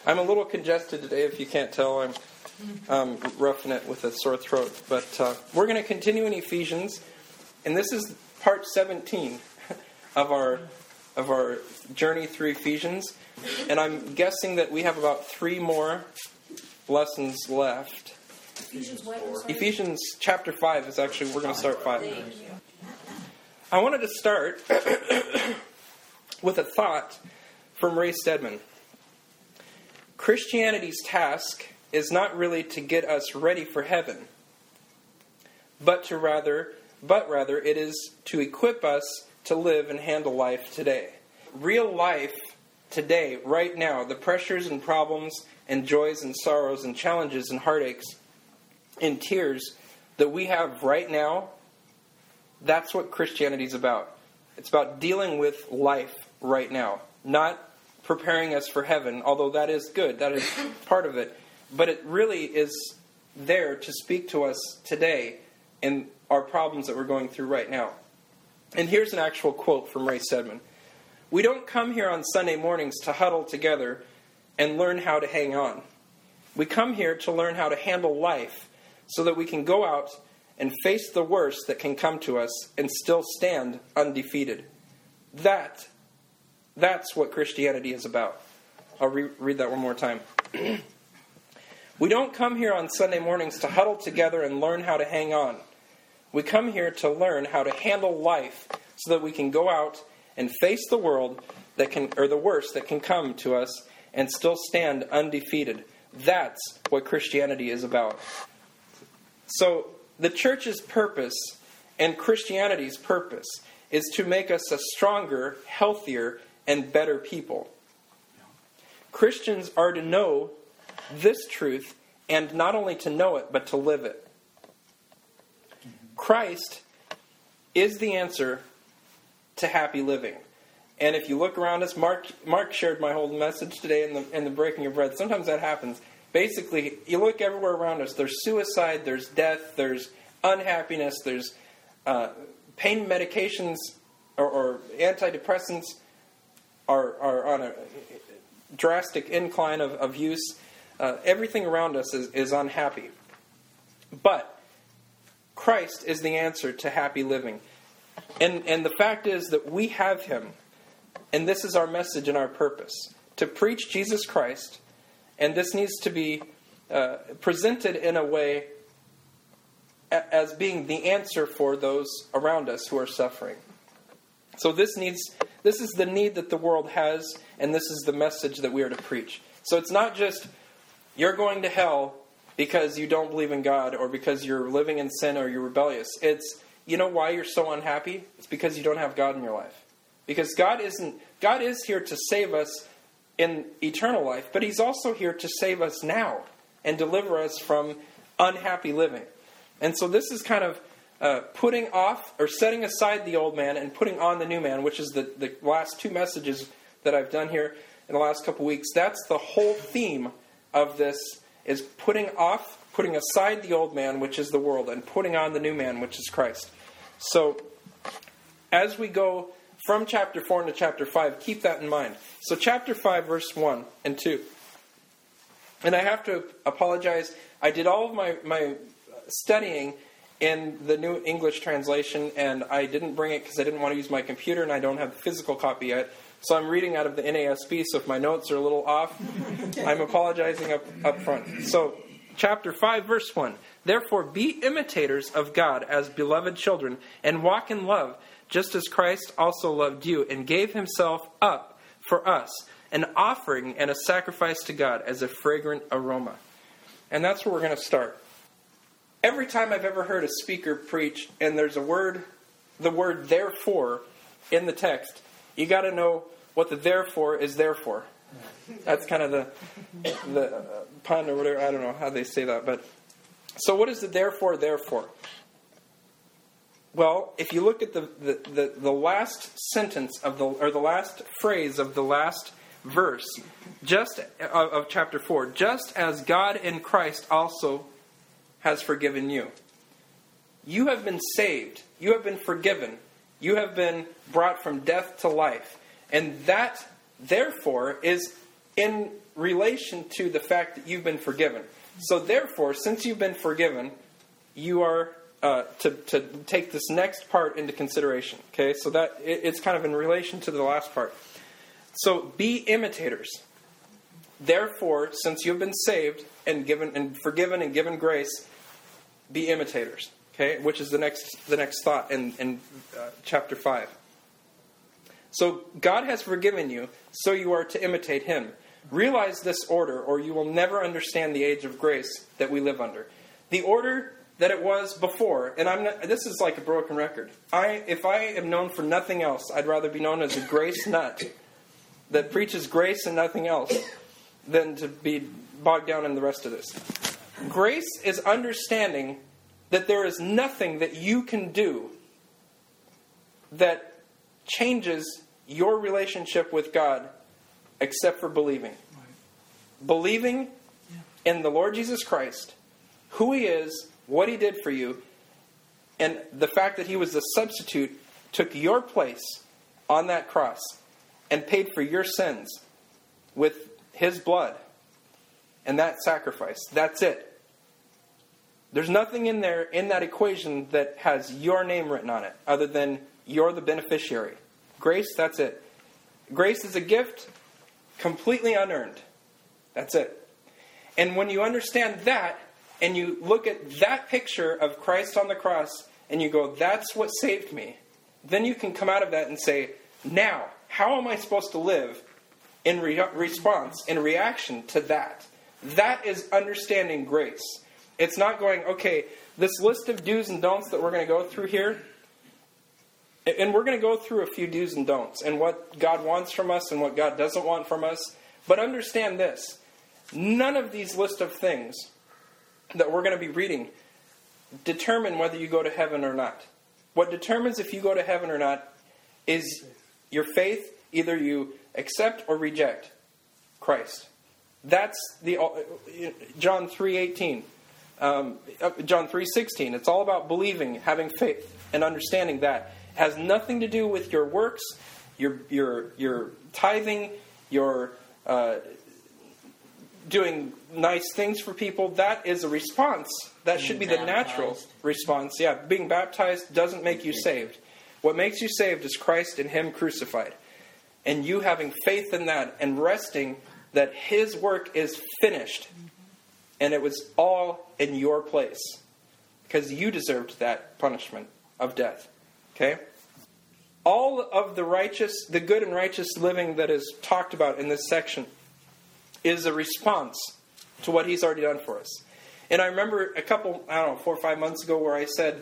I'm a little congested today, if you can't tell. I'm roughing it with a sore throat. But we're going to continue in Ephesians, and this is part 17 of our journey through Ephesians. And I'm guessing that we have about 3 more lessons left. Ephesians what? Ephesians chapter 5 is actually, we're going to start 5. Thank you. I wanted to start with a thought from Ray Stedman. Christianity's task is not really to get us ready for heaven, but rather it is to equip us to live and handle life today. Real life today, right now, the pressures and problems and joys and sorrows and challenges and heartaches and tears that we have right now, that's what Christianity is about. It's about dealing with life right now, not preparing us for heaven, although that is good, that is part of it. But it really is there to speak to us today in our problems that we're going through right now. And here's an actual quote from Ray Stedman. "We don't come here on Sunday mornings to huddle together and learn how to hang on. We come here to learn how to handle life so that we can go out and face the worst that can come to us and still stand undefeated. That's what Christianity is about." I'll read that one more time. "We don't come here on Sunday mornings to huddle together and learn how to hang on. We come here to learn how to handle life so that we can go out and face the world the worst that can come to us and still stand undefeated. That's what Christianity is about." So, the church's purpose and Christianity's purpose is to make us a stronger, healthier, and better people. Christians are to know this truth, and not only to know it, but to live it. Christ is the answer to happy living. And if you look around us, Mark shared my whole message today in the breaking of bread. Sometimes that happens. Basically, you look everywhere around us, there's suicide, there's death, there's unhappiness, there's pain medications or antidepressants are on a drastic incline of use. Everything around us is unhappy. But Christ is the answer to happy living. And the fact is that we have Him. And this is our message and our purpose. To preach Jesus Christ. And this needs to be presented in a way as being the answer for those around us who are suffering. So this is the need that the world has, and this is the message that we are to preach. So it's not just, you're going to hell because you don't believe in God, or because you're living in sin, or you're rebellious. It's, you know why you're so unhappy? It's because you don't have God in your life. Because God is here to save us in eternal life, but He's also here to save us now and deliver us from unhappy living. And so this is kind of putting off or setting aside the old man and putting on the new man, which is the last 2 messages that I've done here in the last couple weeks. That's the whole theme of this, is putting aside the old man, which is the world, and putting on the new man, which is Christ. So as we go from chapter 4 into chapter 5, keep that in mind. So chapter 5, verse 1 and 2. And I have to apologize. I did all of my studying in the New English translation, and I didn't bring it because I didn't want to use my computer, and I don't have the physical copy yet. So I'm reading out of the NASB, so if my notes are a little off, I'm apologizing up front. So, chapter 5, verse 1. "Therefore be imitators of God as beloved children, and walk in love, just as Christ also loved you, and gave Himself up for us, an offering and a sacrifice to God as a fragrant aroma." And that's where we're going to start. Every time I've ever heard a speaker preach, and there's the word therefore in the text, you got to know what the therefore is there for. That's kind of the pun or whatever. I don't know how they say that. But so what is the therefore there for? Well, if you look at the last sentence of the last phrase of the last verse, just of chapter 4, just as God in Christ also has forgiven you. You have been saved. You have been forgiven. You have been brought from death to life. And that, therefore, is in relation to the fact that you've been forgiven. So therefore, since you've been forgiven, you are to take this next part into consideration. Okay, so that it's kind of in relation to the last part. So be imitators. Therefore, since you've been saved and given and forgiven and given grace, be imitators. Okay, which is the next thought in chapter 5. So God has forgiven you, so you are to imitate Him. Realize this order, or you will never understand the age of grace that we live under. The order that it was before, and this is like a broken record. If I am known for nothing else, I'd rather be known as a grace nut that preaches grace and nothing else than to be bogged down in the rest of this. Grace is understanding that there is nothing that you can do that changes your relationship with God except for believing. Right. Believing in the Lord Jesus Christ, who He is, what He did for you, and the fact that He was the substitute, took your place on that cross and paid for your sins with His blood and that sacrifice. That's it. There's nothing in there, in that equation, that has your name written on it, other than you're the beneficiary. Grace, that's it. Grace is a gift, completely unearned. That's it. And when you understand that, and you look at that picture of Christ on the cross, and you go, that's what saved me, then you can come out of that and say, now, how am I supposed to live in response, in reaction to that? That is understanding grace. It's not going, okay, this list of do's and don'ts that we're going to go through here, and we're going to go through a few do's and don'ts, and what God wants from us and what God doesn't want from us. But understand this, none of these list of things that we're going to be reading determine whether you go to heaven or not. What determines if you go to heaven or not is your faith. Either you accept or reject Christ. That's the John 3:18. John 3:16. It's all about believing, having faith, and understanding that. It has nothing to do with your works, your tithing, your doing nice things for people. That is a response. That should be the natural response. Yeah, being baptized doesn't make you saved. What makes you saved is Christ and Him crucified. And you having faith in that and resting that His work is finished. And it was all in your place. Because you deserved that punishment of death. Okay? All of the good and righteous living that is talked about in this section is a response to what He's already done for us. And I remember 4 or 5 months ago where I said,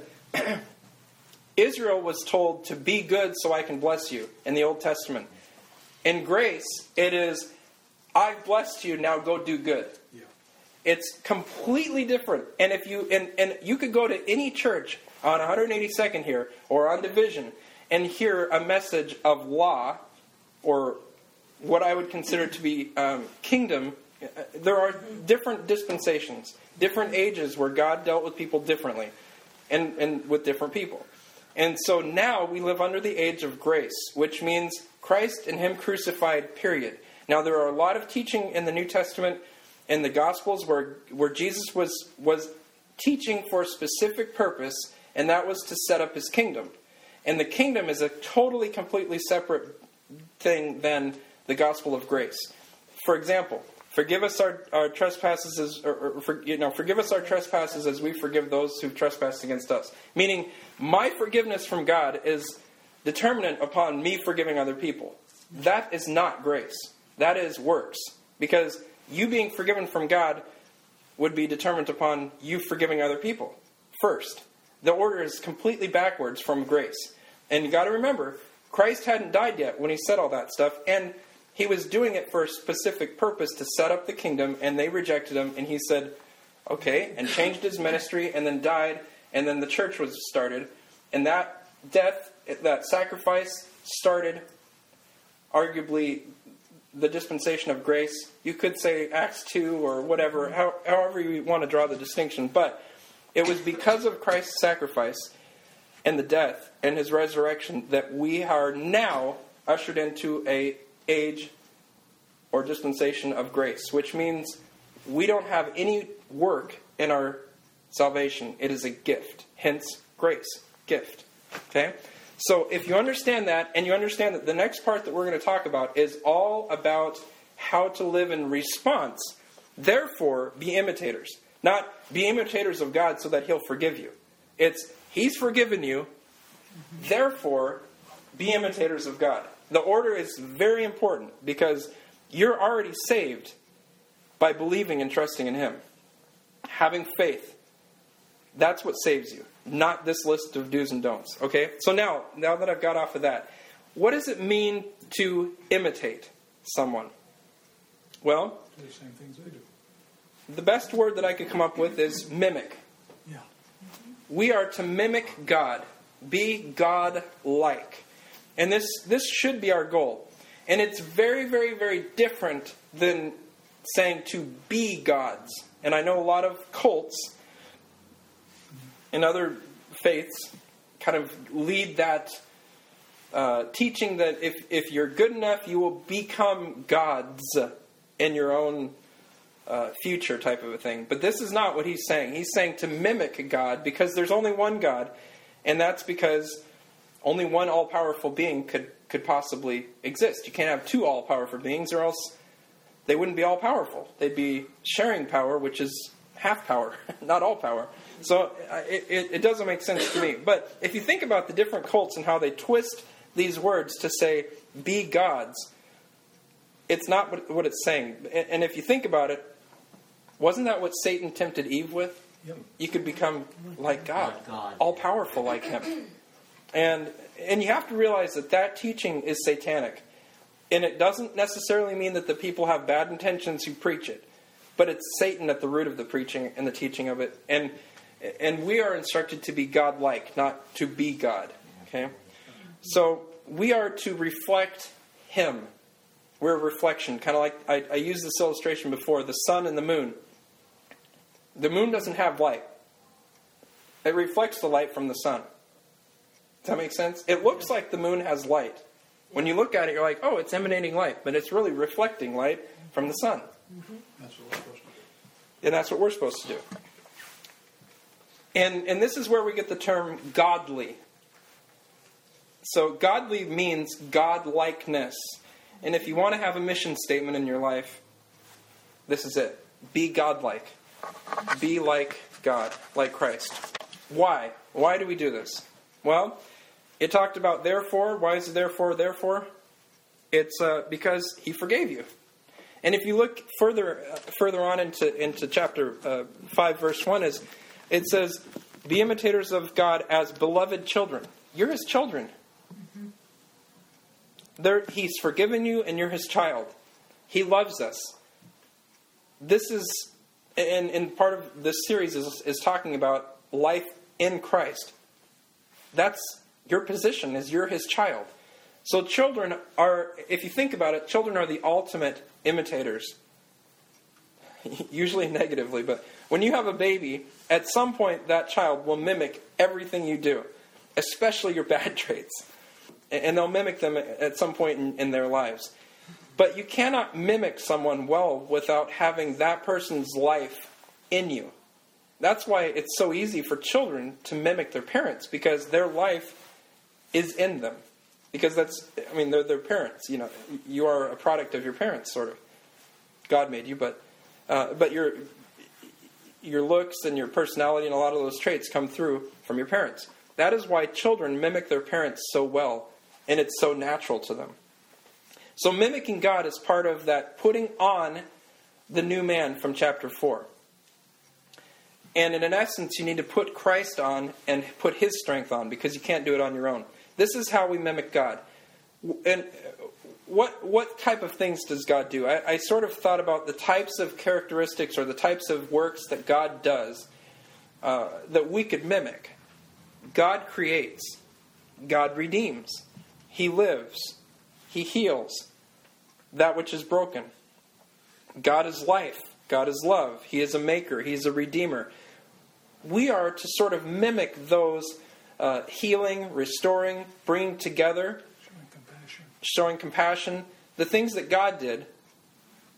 Israel was told to be good so I can bless you in the Old Testament. In grace, it is, I've blessed you, now go do good. Yeah. It's completely different. And if you and you could go to any church on 182nd here or on Division and hear a message of law or what I would consider to be kingdom. There are different dispensations, different ages where God dealt with people differently and with different people. And so now we live under the age of grace, which means Christ and Him crucified, period. Now there are a lot of teaching in the New Testament in the Gospels where Jesus was teaching for a specific purpose, and that was to set up His kingdom. And the kingdom is a totally, completely separate thing than the gospel of grace. For example, forgive us our trespasses, forgive us our trespasses as we forgive those who've trespassed against us. Meaning, my forgiveness from God is determinant upon me forgiving other people. That is not grace. That is works. Because you being forgiven from God would be determined upon you forgiving other people first. The order is completely backwards from grace. And you got to remember, Christ hadn't died yet when He said all that stuff, and He was doing it for a specific purpose to set up the kingdom, and they rejected Him, and He said, okay, and changed His ministry, and then died, and then the church was started. And that death, that sacrifice started arguably the dispensation of grace. You could say Acts 2 or whatever, however you want to draw the distinction. But it was because of Christ's sacrifice and the death and His resurrection that we are now ushered into a age or dispensation of grace, which means we don't have any work in our salvation. It is a gift. Hence, grace. Gift. Okay? So if you understand that, and you understand that the next part that we're going to talk about is all about how to live in response, therefore, be imitators. Not be imitators of God so that He'll forgive you. It's, He's forgiven you, therefore, be imitators of God. The order is very important because you're already saved by believing and trusting in Him. Having faith. That's what saves you. Not this list of do's and don'ts. Okay? So now that I've got off of that, what does it mean to imitate someone? Well, do the same things they do. The best word that I could come up with is mimic. Yeah. We are to mimic God. Be God-like. And this should be our goal. And it's very, very, very different than saying to be gods. And I know a lot of cults and other faiths kind of lead that teaching that if you're good enough, you will become gods in your own future type of a thing. But this is not what he's saying. He's saying to mimic God because there's only one God. And that's because only one all-powerful being could possibly exist. You can't have two all-powerful beings or else they wouldn't be all-powerful. They'd be sharing power, which is half power, not all power. So it doesn't make sense to me. But if you think about the different cults and how they twist these words to say, be gods, it's not what it's saying. And if you think about it, wasn't that what Satan tempted Eve with? Yep. You could become like God, all-powerful like Him. And you have to realize that teaching is satanic. And it doesn't necessarily mean that the people have bad intentions who preach it. But it's Satan at the root of the preaching and the teaching of it. And we are instructed to be God-like, not to be God. Okay? So we are to reflect Him. We're a reflection. Kind of like I used this illustration before, the sun and the moon. The moon doesn't have light. It reflects the light from the sun. Does that make sense? It looks like the moon has light. When you look at it, you're like, oh, it's emanating light. But it's really reflecting light from the sun. Mm-hmm. That's what we're supposed to do. And that's what we're supposed to do. And this is where we get the term godly. So godly means godlikeness. And if you want to have a mission statement in your life, this is it. Be godlike. Be like God, like Christ. Why? Why do we do this? Well, it talked about therefore. Why is it therefore? It's because He forgave you. And if you look further on into chapter 5, verse 1, it says, be imitators of God as beloved children. You're His children. Mm-hmm. He's forgiven you and you're His child. He loves us. This is, and part of this series is talking about life in Christ. That's your position, is you're His child. So children are, if you think about it, children are the ultimate imitators. Usually negatively, but when you have a baby, at some point that child will mimic everything you do, especially your bad traits. And they'll mimic them at some point in their lives. But you cannot mimic someone well without having that person's life in you. That's why it's so easy for children to mimic their parents, because their life is in them. Because they're their parents. You know, you are a product of your parents, sort of. God made you, but your looks and your personality and a lot of those traits come through from your parents. That is why children mimic their parents so well, and it's so natural to them. So mimicking God is part of that putting on the new man from chapter 4. And in essence, you need to put Christ on and put His strength on, because you can't do it on your own. This is how we mimic God. And what type of things does God do? I sort of thought about the types of characteristics or the types of works that God does that we could mimic. God creates. God redeems. He lives. He heals that which is broken. God is life. God is love. He is a maker. He is a redeemer. We are to sort of mimic those healing, restoring, bringing together, showing compassion, the things that God did,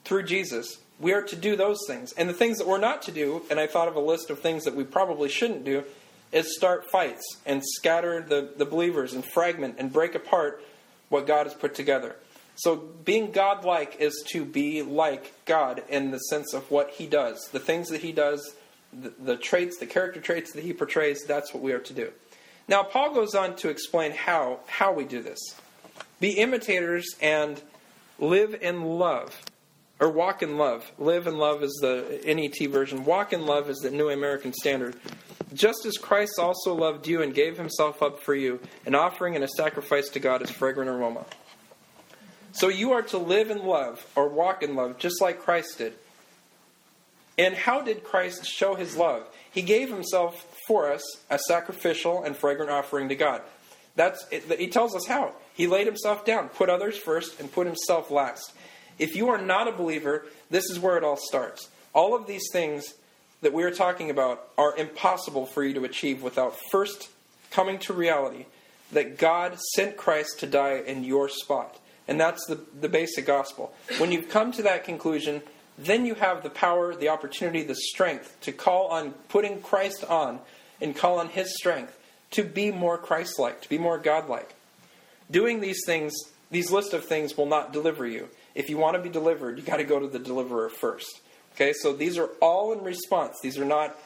through Jesus, we are to do those things. And the things that we're not to do, and I thought of a list of things that we probably shouldn't do, is start fights and scatter the believers and fragment and break apart what God has put together. So being God-like is to be like God in the sense of what He does. The things that He does, the traits, the character traits that He portrays, that's what we are to do. Now, Paul goes on to explain how we do this. Be imitators and live in love. Or walk in love. Live in love is the NET version. Walk in love is the New American Standard. Just as Christ also loved you and gave Himself up for you, an offering and a sacrifice to God as fragrant aroma. So you are to live in love, or walk in love, just like Christ did. And how did Christ show His love? He gave Himself for us a sacrificial and fragrant offering to God. He tells us how. He laid Himself down, put others first, and put Himself last. If you are not a believer, this is where it all starts. All of these things that we are talking about are impossible for you to achieve without first coming to reality that God sent Christ to die in your spot. And that's the basic gospel. When you've come to that conclusion, then you have the power, the opportunity, the strength to call on putting Christ on and call on His strength to be more Christ-like, to be more God-like. Doing these things, these list of things will not deliver you. If you want to be delivered, you've got to go to the deliverer first. Okay, so these are all in response. This is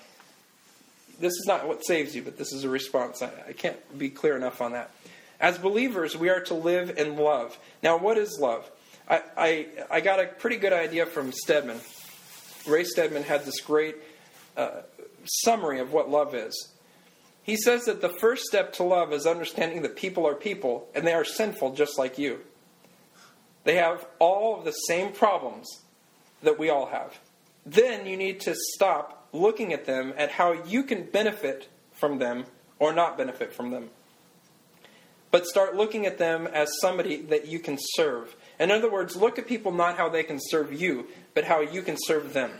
not what saves you, but this is a response. I can't be clear enough on that. As believers, we are to live in love. Now, what is love? I got a pretty good idea from Stedman. Ray Stedman had this great summary of what love is. He says that the first step to love is understanding that people are people, and they are sinful just like you. They have all of the same problems that we all have. Then you need to stop looking at them at how you can benefit from them or not benefit from them. But start looking at them as somebody that you can serve. In other words, look at people not how they can serve you, but how you can serve them.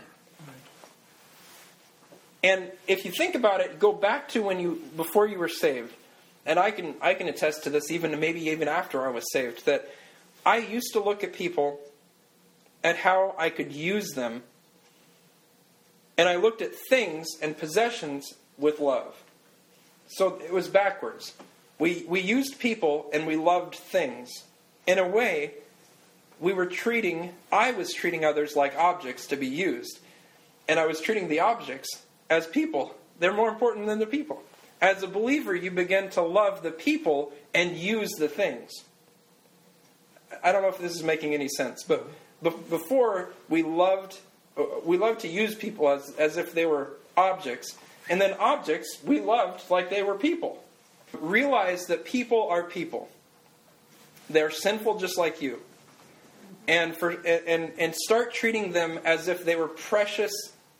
And if you think about it, go back to before you were saved. And I can attest to this maybe even after I was saved, that I used to look at people at how I could use them. And I looked at things and possessions with love. So it was backwards. We used people and we loved things. In a way, I was treating others like objects to be used. And I was treating the objects as people. They're more important than the people. As a believer, you begin to love the people and use the things. I don't know if this is making any sense, but before we loved to use people as if they were objects. And then objects we loved like they were people. Realize that people are people. They're sinful just like you. And start treating them as if they were precious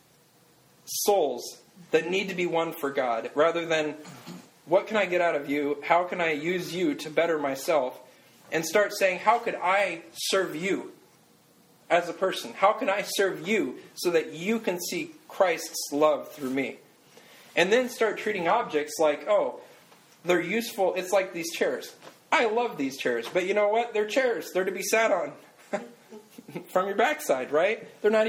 souls that need to be won for God, rather than what can I get out of you? How can I use you to better myself? And start saying, how could I serve you as a person? How can I serve you so that you can see Christ's love through me? And then start treating objects like, they're useful. It's like these chairs. I love these chairs, but you know what? They're chairs. They're to be sat on from your backside, right?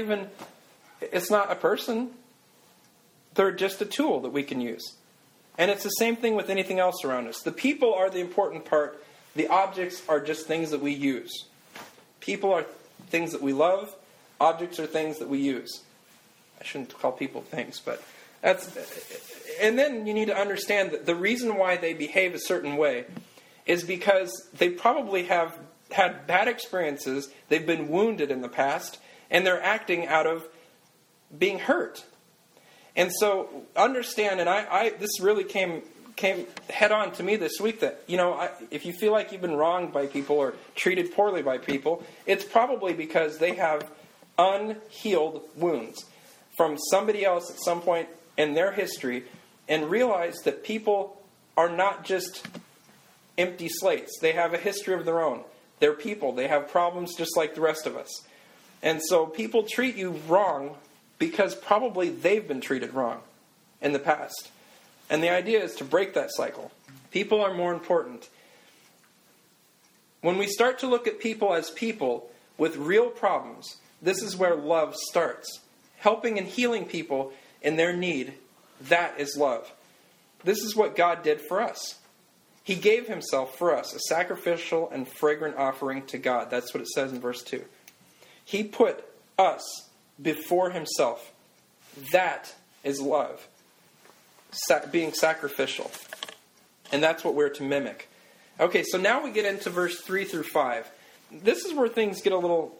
It's not a person. They're just a tool that we can use. And it's the same thing with anything else around us. The people are the important part. The objects are just things that we use. People are things that we love. Objects are things that we use. I shouldn't call people things, but that's... And then you need to understand that the reason why they behave a certain way is because they probably have had bad experiences, they've been wounded in the past, and they're acting out of being hurt. And so understand, and this really came head on to me this week, that if you feel like you've been wronged by people or treated poorly by people, it's probably because they have unhealed wounds from somebody else at some point in their history, and realize that people are not just empty slates. They have a history of their own. They're people. They have problems just like the rest of us. And so people treat you wrong because probably they've been treated wrong in the past. And the idea is to break that cycle. People are more important. When we start to look at people as people with real problems, This is where love starts. Helping and healing people in their need, that is love. This is what God did for us. He gave himself for us, a sacrificial and fragrant offering to God. That's what it says in verse 2. He put us before himself. That is love. Being sacrificial. And that's what we're to mimic. Okay, so now we get into verse 3 through 5. This is where things get a little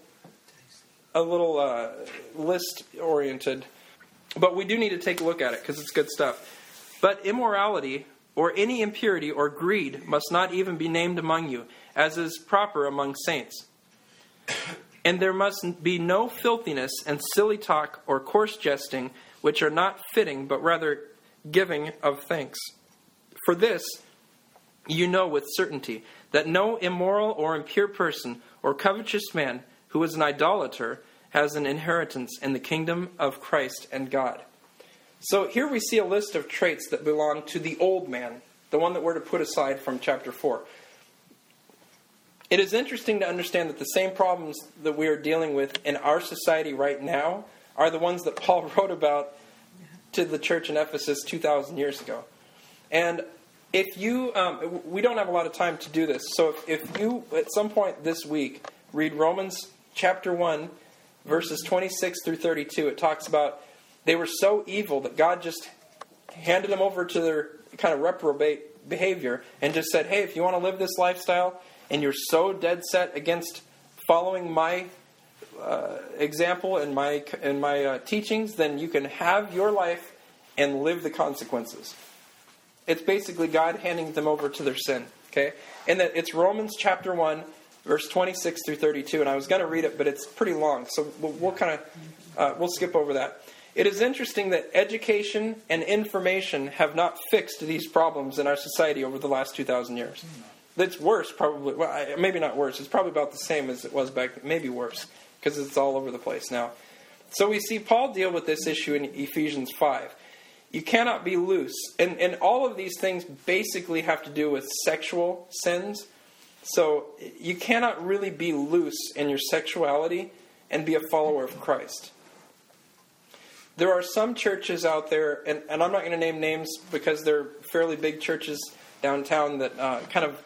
list-oriented. But we do need to take a look at it because it's good stuff. But immorality or any impurity or greed must not even be named among you, as is proper among saints. And there must be no filthiness and silly talk or coarse jesting, which are not fitting, but rather giving of thanks. For this you know with certainty, that no immoral or impure person or covetous man who is an idolater has an inheritance in the kingdom of Christ and God. So here we see a list of traits that belong to the old man, the one that we're to put aside from chapter 4. It is interesting to understand that the same problems that we are dealing with in our society right now are the ones that Paul wrote about to the church in Ephesus 2,000 years ago. And if you, we don't have a lot of time to do this, so if you, at some point this week, read Romans chapter 1, verses 26 through 32, it talks about they were so evil that God just handed them over to their kind of reprobate behavior and just said, hey, if you want to live this lifestyle and you're so dead set against following my example and my teachings, then you can have your life and live the consequences. It's basically God handing them over to their sin. Okay? And that it's Romans chapter 1, verse 26 through 32. And I was going to read it, but it's pretty long. So we'll skip over that. It is interesting that education and information have not fixed these problems in our society over the last 2,000 years. It's worse, probably. Well, maybe not worse. It's probably about the same as it was back then. Maybe worse, because it's all over the place now. So we see Paul deal with this issue in Ephesians 5. You cannot be loose. And all of these things basically have to do with sexual sins. So you cannot really be loose in your sexuality and be a follower of Christ. There are some churches out there, and I'm not going to name names because they're fairly big churches downtown that kind of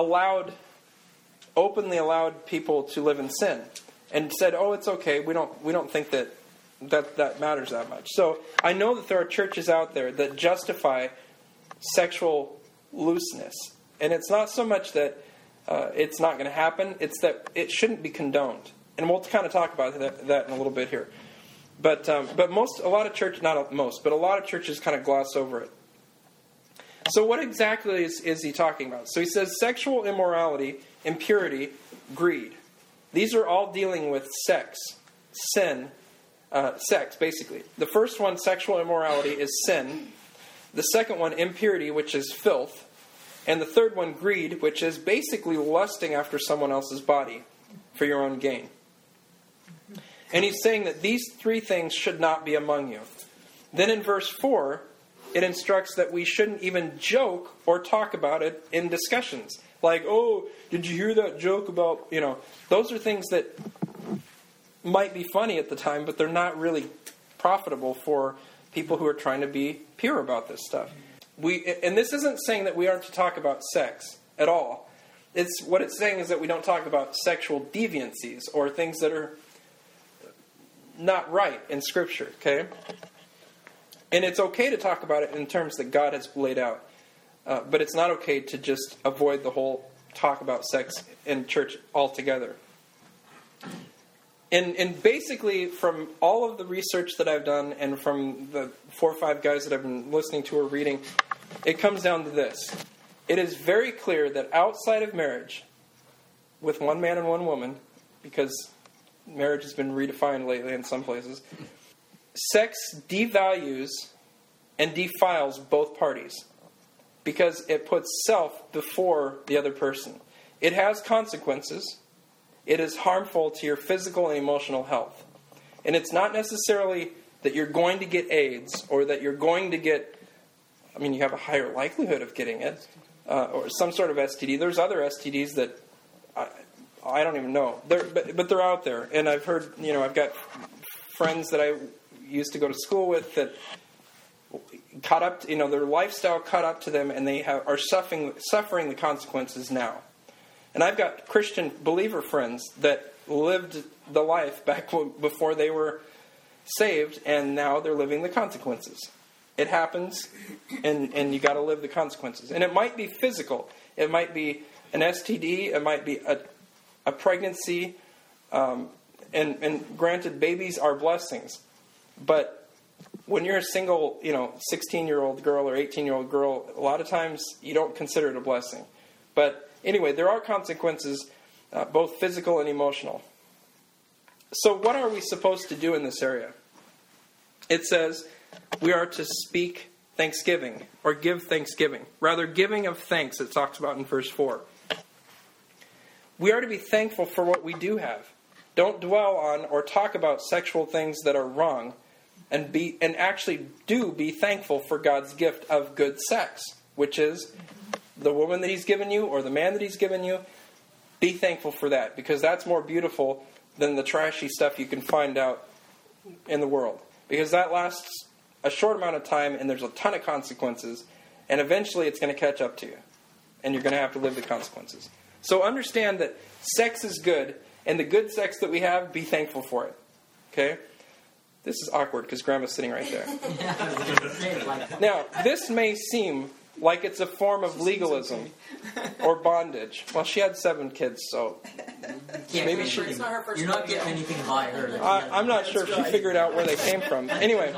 openly allowed people to live in sin and said, oh, it's okay. We don't think that matters that much. So I know that there are churches out there that justify sexual looseness. And it's not so much that it's not going to happen, it's that it shouldn't be condoned. And we'll kind of talk about that in a little bit here. But a lot of churches kind of gloss over it. So what exactly is he talking about? So he says sexual immorality, impurity, greed. These are all dealing with sex, sin, sex, basically. The first one, sexual immorality, is sin. The second one, impurity, which is filth. And the third one, greed, which is basically lusting after someone else's body for your own gain. And he's saying that these three things should not be among you. Then in verse 4, it instructs that we shouldn't even joke or talk about it in discussions. Like, oh, did you hear that joke about, those are things that might be funny at the time, but they're not really profitable for people who are trying to be pure about this stuff. And this isn't saying that we aren't to talk about sex at all. What it's saying is that we don't talk about sexual deviancies or things that are not right in Scripture, okay? And it's okay to talk about it in terms that God has laid out. But it's not okay to just avoid the whole talk about sex in church altogether. And basically, from all of the research that I've done and from the 4 or 5 guys that I've been listening to or reading, it comes down to this. It is very clear that outside of marriage, with one man and one woman, because marriage has been redefined lately in some places, sex devalues and defiles both parties because it puts self before the other person. It has consequences. It is harmful to your physical and emotional health. And it's not necessarily that you're going to get AIDS or that you're going to get, you have a higher likelihood of getting it, or some sort of STD. There's other STDs that I don't even know. But they're out there, and I've heard. I've got friends that I used to go to school with that caught up. Their lifestyle caught up to them, and they are suffering the consequences now. And I've got Christian believer friends that lived the life back before they were saved, and now they're living the consequences. It happens, and you got to live the consequences. And it might be physical. It might be an STD. It might be a pregnancy. And granted, babies are blessings. But when you're a single, 16-year-old girl or 18-year-old girl, a lot of times you don't consider it a blessing. But anyway, there are consequences, both physical and emotional. So what are we supposed to do in this area? It says we are to speak thanksgiving or give thanksgiving. Rather, giving of thanks, it talks about in verse 4. We are to be thankful for what we do have. Don't dwell on or talk about sexual things that are wrong, and actually do be thankful for God's gift of good sex, which is the woman that He's given you or the man that He's given you. Be thankful for that, because that's more beautiful than the trashy stuff you can find out in the world. Because that lasts a short amount of time, and there's a ton of consequences, and eventually it's going to catch up to you, and you're going to have to live the consequences. So understand that sex is good, and the good sex that we have, be thankful for it. Okay? This is awkward because Grandma's sitting right there. Now, this may seem like it's a form of legalism or bondage. Well, she had 7 kids, so maybe she... It's not her first. You're not getting anything by her. I'm not sure if she figured out where they came from. Anyway,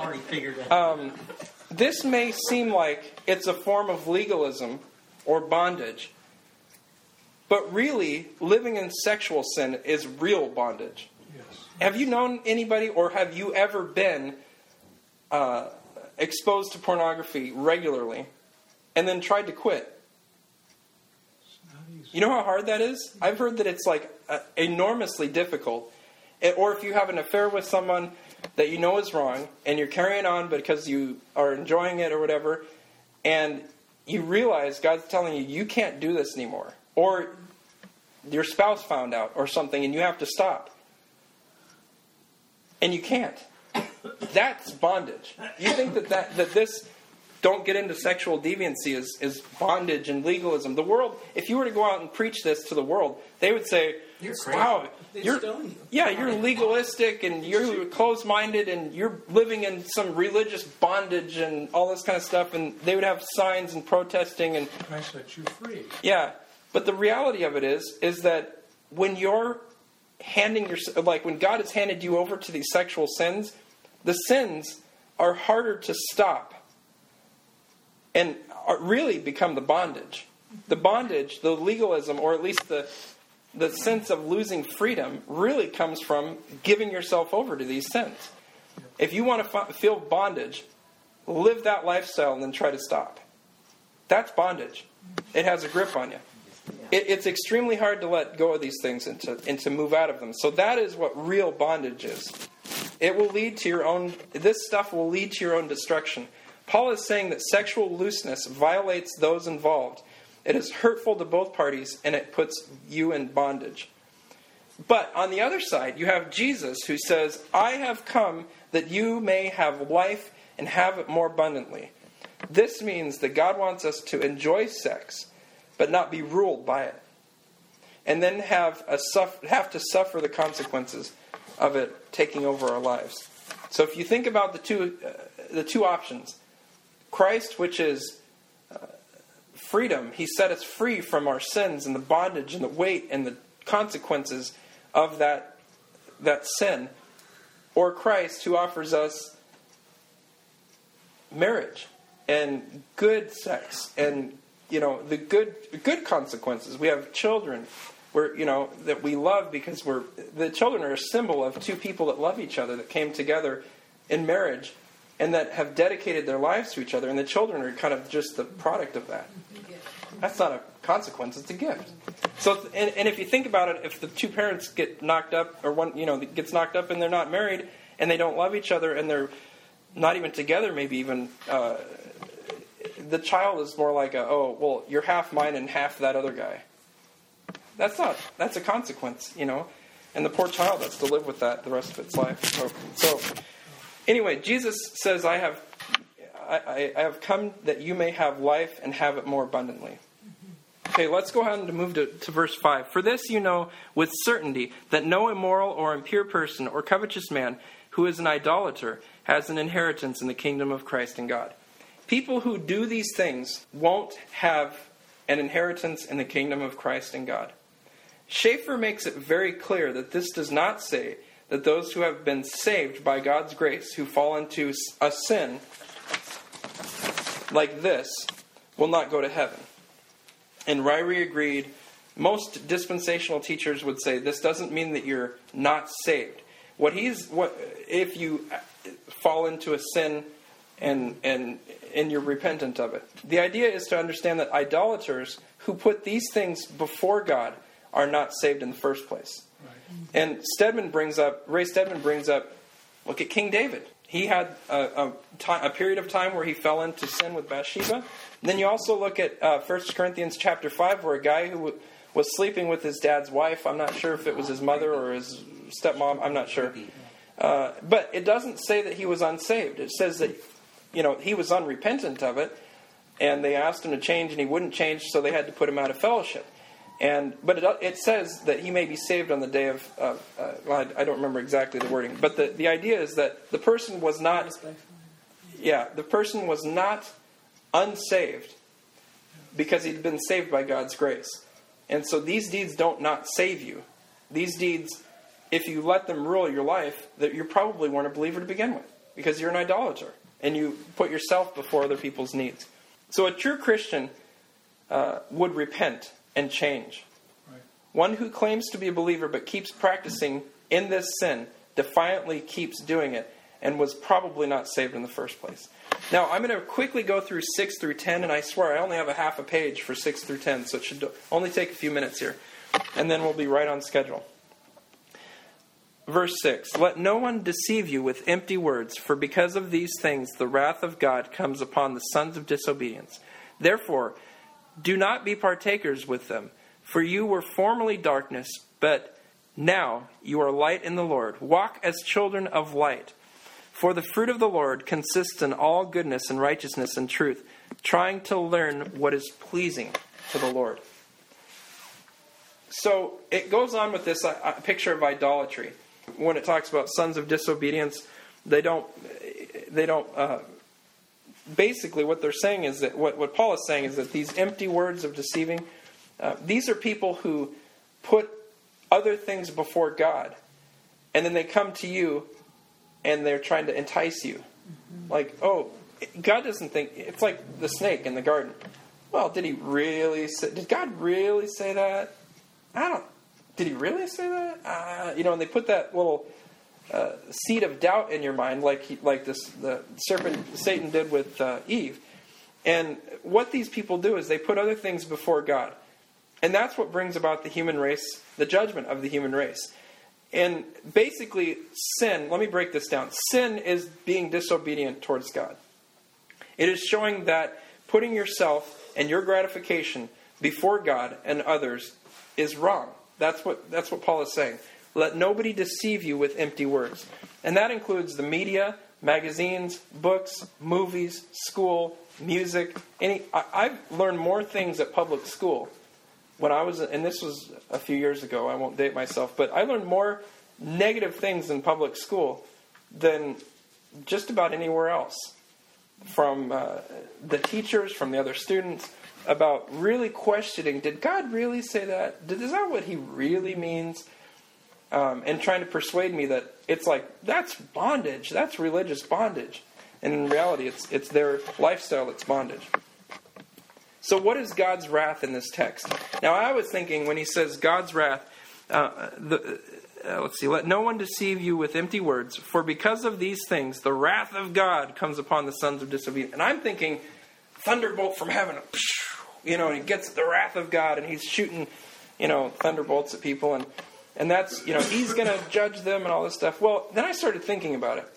this may seem like it's a form of legalism or bondage, but really, living in sexual sin is real bondage. Yes. Have you known anybody, or have you ever been exposed to pornography regularly and then tried to quit? It's not easy. You know how hard that is? I've heard that it's enormously difficult. Or if you have an affair with someone that you know is wrong, and you're carrying on because you are enjoying it or whatever, and you realize God's telling you, you can't do this anymore. Or your spouse found out or something, and you have to stop. And you can't. That's bondage. You think that this don't get into sexual deviancy is bondage and legalism. The world, if you were to go out and preach this to the world, they would say, You're crazy. wow, You're you're legalistic and you're closed-minded and you're living in some religious bondage and all this kind of stuff. And they would have signs and protesting and I set you free. yeah. But the reality of it is that when you're when God has handed you over to these sexual sins, the sins are harder to stop and really become the bondage. The bondage, the legalism, or at least the sense of losing freedom really comes from giving yourself over to these sins. If you want to feel bondage, live that lifestyle and then try to stop. That's bondage. It has a grip on you. It's extremely hard to let go of these things and to move out of them. So that is what real bondage is. It will lead to this stuff will lead to your own destruction. Paul is saying that sexual looseness violates those involved. It is hurtful to both parties, and it puts you in bondage. But on the other side, you have Jesus who says, I have come that you may have life and have it more abundantly. This means that God wants us to enjoy sex, but not be ruled by it. And then have to suffer the consequences of it taking over our lives. So if you think about the two options, Christ, which is freedom, He set us free from our sins and the bondage and the weight and the consequences of that sin. Or Christ, who offers us marriage and good sex and the good consequences. We have children that we love because the children are a symbol of two people that love each other, that came together in marriage and that have dedicated their lives to each other, and the children are kind of just the product of that. That's not a consequence, it's a gift. So, and if you think about it, if the two parents get knocked up, or one gets knocked up and they're not married, and they don't love each other, and they're not even together, maybe even, the child is more like you're half mine and half that other guy. That's a consequence, And the poor child has to live with that the rest of its life. So anyway, Jesus says, I have come that you may have life and have it more abundantly. Okay, let's go ahead and move to verse 5. For this you know with certainty that no immoral or impure person or covetous man who is an idolater has an inheritance in the kingdom of Christ and God. People who do these things won't have an inheritance in the kingdom of Christ and God. Schaeffer makes it very clear that this does not say that those who have been saved by God's grace, who fall into a sin like this, will not go to heaven. And Ryrie agreed. Most dispensational teachers would say this doesn't mean that you're not saved. If you fall into a sin and you're repentant of it. The idea is to understand that idolaters who put these things before God are not saved in the first place. Right. And Ray Stedman brings up, look at King David. He had a period of time where he fell into sin with Bathsheba. And then you also look at 1 Corinthians chapter 5, where a guy who was sleeping with his dad's wife, I'm not sure if it was his mother or his stepmom, I'm not sure. But it doesn't say that he was unsaved. It says that he was unrepentant of it, and they asked him to change, and he wouldn't change, so they had to put him out of fellowship. But it says that he may be saved on the day of, I don't remember exactly the wording, but the idea is that the person was not unsaved because he'd been saved by God's grace. And so these deeds don't not save you. These deeds, if you let them rule your life, that you probably weren't a believer to begin with, because you're an idolater, and you put yourself before other people's needs. So a true Christian would repent and change. Right. One who claims to be a believer but keeps practicing in this sin, defiantly keeps doing it, and was probably not saved in the first place. Now, I'm going to quickly go through 6 through 10, and I swear I only have a half a page for 6 through 10, so it should only take a few minutes here. And then we'll be right on schedule. Verse 6, let no one deceive you with empty words, for because of these things the wrath of God comes upon the sons of disobedience. Therefore, do not be partakers with them, for you were formerly darkness, but now you are light in the Lord. Walk as children of light. For the fruit of the Lord consists in all goodness and righteousness and truth, trying to learn what is pleasing to the Lord. So it goes on with this picture of idolatry. When it talks about sons of disobedience, they don't basically what they're saying is that what Paul is saying is that these empty words of deceiving, these are people who put other things before God, and then they come to you and they're trying to entice you. Mm-hmm. Like, oh, God doesn't think, it's like the snake in the garden. Well, did God really say that? Did he really say that? And they put that little seed of doubt in your mind, like the serpent Satan did with Eve. And what these people do is they put other things before God. And that's what brings about the human race, the judgment of the human race. And basically, sin, let me break this down. Sin is being disobedient towards God. It is showing that putting yourself and your gratification before God and others is wrong. That's what Paul is saying. Let nobody deceive you with empty words. And that includes the media, magazines, books, movies, school, music. I've learned more things at public school when I was, and this was a few years ago, I won't date myself, but I learned more negative things in public school than just about anywhere else. From the teachers, from the other students, about really questioning, did God really say that? Is that what he really means? And trying to persuade me that it's like, that's bondage, that's religious bondage. And in reality, it's their lifestyle that's bondage. So what is God's wrath in this text? Now, I was thinking when he says God's wrath, let's see, let no one deceive you with empty words, for because of these things, the wrath of God comes upon the sons of disobedience. And I'm thinking, thunderbolt from heaven, and he gets the wrath of God, and he's shooting, thunderbolts at people, and that's, he's going to judge them and all this stuff. Well, then I started thinking about it.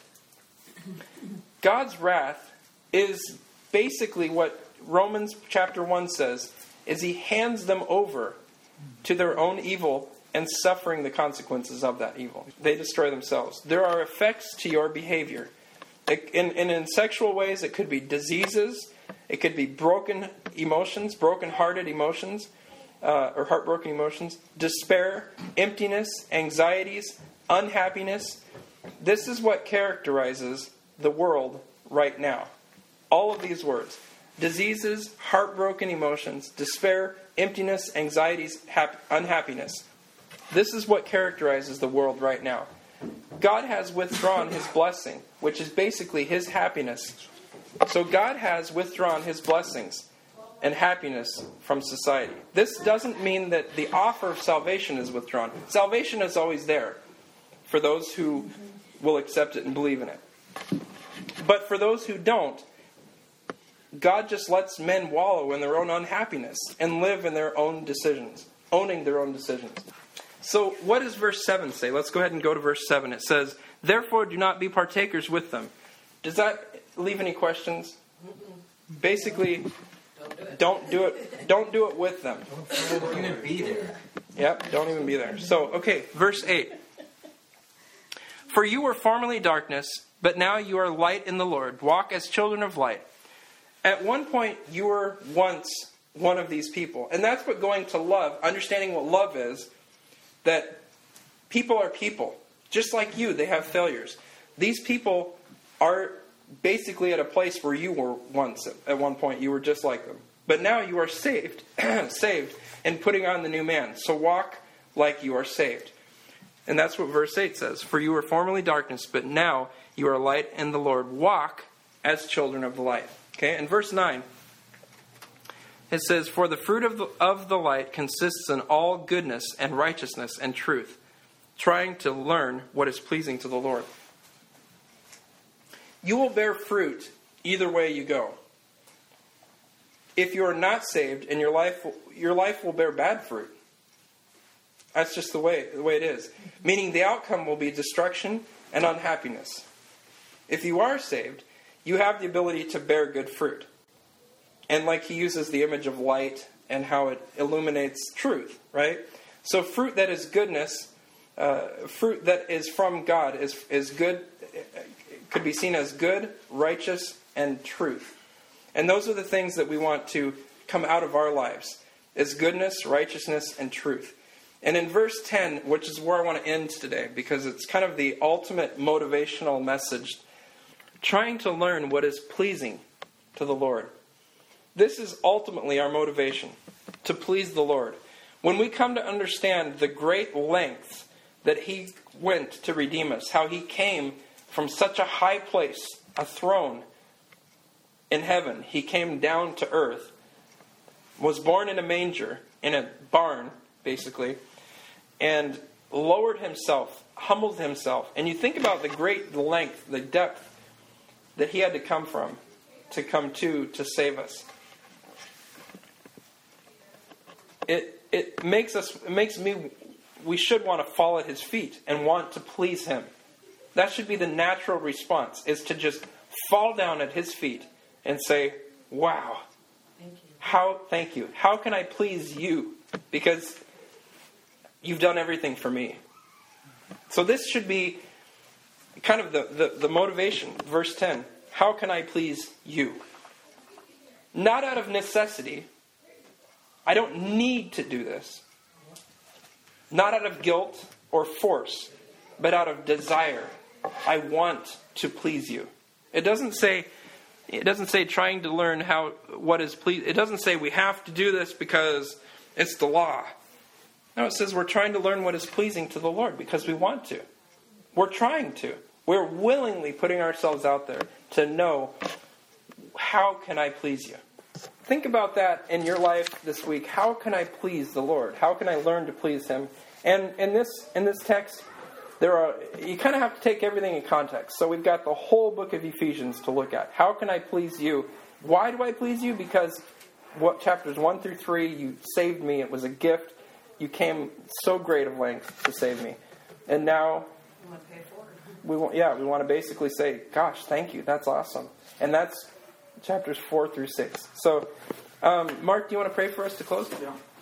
God's wrath is basically what Romans chapter 1 says, is he hands them over to their own evil and suffering the consequences of that evil. They destroy themselves. There are effects to your behavior. In sexual ways, it could be diseases. It could be broken emotions, broken-hearted emotions, or heartbroken emotions, despair, emptiness, anxieties, unhappiness. This is what characterizes the world right now. All of these words. Diseases, heartbroken emotions, despair, emptiness, anxieties, unhappiness. This is what characterizes the world right now. God has withdrawn His blessing, which is basically His happiness. So God has withdrawn His blessings and happiness from society. This doesn't mean that the offer of salvation is withdrawn. Salvation is always there for those who will accept it and believe in it. But for those who don't, God just lets men wallow in their own unhappiness and live in their own decisions, owning their own decisions. So what does verse 7 say? Let's go ahead and go to verse 7. It says, "Therefore do not be partakers with them." Does that leave any questions? Basically, don't do it. Don't do it with them. Don't even be there. Yep, don't even be there. So, okay, verse 8. "For you were formerly darkness, but now you are light in the Lord. Walk as children of light." At one point, you were once one of these people. And that's what going to love, understanding what love is, that people are people. Just like you, they have failures. These people are basically at a place where you were once. At one point, you were just like them. But now you are saved, saved, and putting on the new man. So walk like you are saved. And that's what verse 8 says. "For you were formerly darkness, but now you are light in the Lord. Walk as children of the light." Okay, and verse 9, it says, "For the fruit of the light consists in all goodness and righteousness and truth, trying to learn what is pleasing to the Lord." You will bear fruit either way you go. If you are not saved, and your life will bear bad fruit. That's just the way it is. Meaning the outcome will be destruction and unhappiness. If you are saved, you have the ability to bear good fruit. And like he uses the image of light and how it illuminates truth, right? So fruit that is goodness, fruit that is from God is good, could be seen as good, righteous, and truth. And those are the things that we want to come out of our lives, is goodness, righteousness, and truth. And in verse 10, which is where I want to end today, because it's kind of the ultimate motivational message, trying to learn what is pleasing to the Lord. This is ultimately our motivation, to please the Lord. When we come to understand the great lengths that He went to redeem us, how He came from such a high place, a throne in heaven, He came down to earth, was born in a manger, in a barn, basically, and lowered Himself, humbled Himself. And you think about the great length, the depth that He had to come from, to come to save us. It makes me, we should want to fall at His feet and want to please Him. That should be the natural response, is to just fall down at His feet and say, "Wow, thank you. How can I please you? Because you've done everything for me." So this should be kind of the motivation. Verse 10, "How can I please you?" Not out of necessity. I don't need to do this. Not out of guilt or force, but out of desire. I want to please you. It doesn't say trying to learn what is pleasing. It doesn't say we have to do this because it's the law. No, it says we're trying to learn what is pleasing to the Lord because we want to. We're trying to. We're willingly putting ourselves out there to know, how can I please you? Think about that in your life this week. How can I please the Lord? How can I learn to please Him? And in this text, you kind of have to take everything in context. So we've got the whole book of Ephesians to look at. How can I please you? Why do I please you? Because chapters 1 through 3, you saved me. It was a gift. You came so great of length to save me. And now You want to pay for it? we want to basically say, gosh, thank you. That's awesome. And that's chapters 4 through 6. So, Mark, do you want to pray for us to close? Yeah.